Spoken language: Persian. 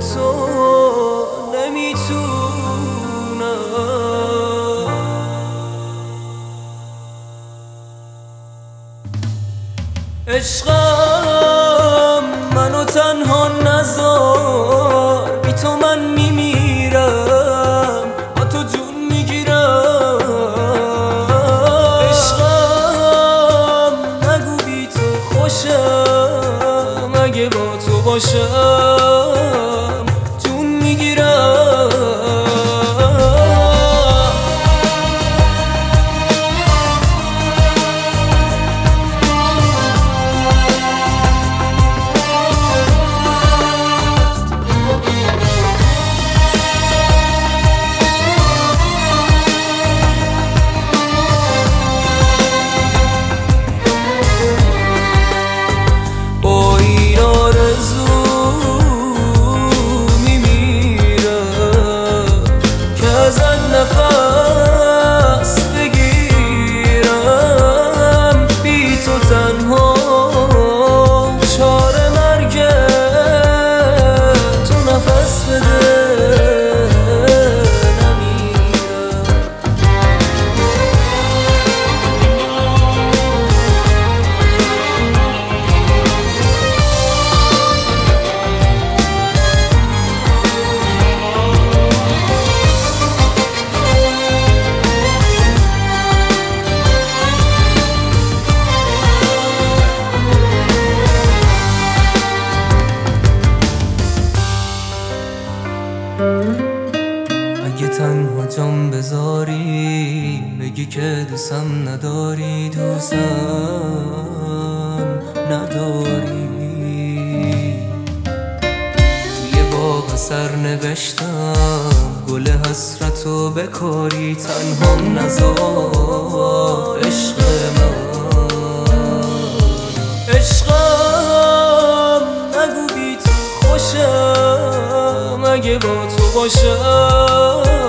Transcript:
تو نمیتونم. عشقم منو تنها نذار، بی تو من میمیرم، با تو جون میگیرم. عشقم نگو بی تو خوشم، اگه با تو باشم جون میگیرم. نفس بگیرم بی تو تنها، چاره مرگ تو نفس بده نمیرم. اگه تنها جام بذاری، بگی که دوستم نداری، دوستم نداری. توی باغ سر نوشتم گل حسرتو بکاری، تنهام نذار عشق من. عشقم نگو بی تو خوشم، اگه با تو باشم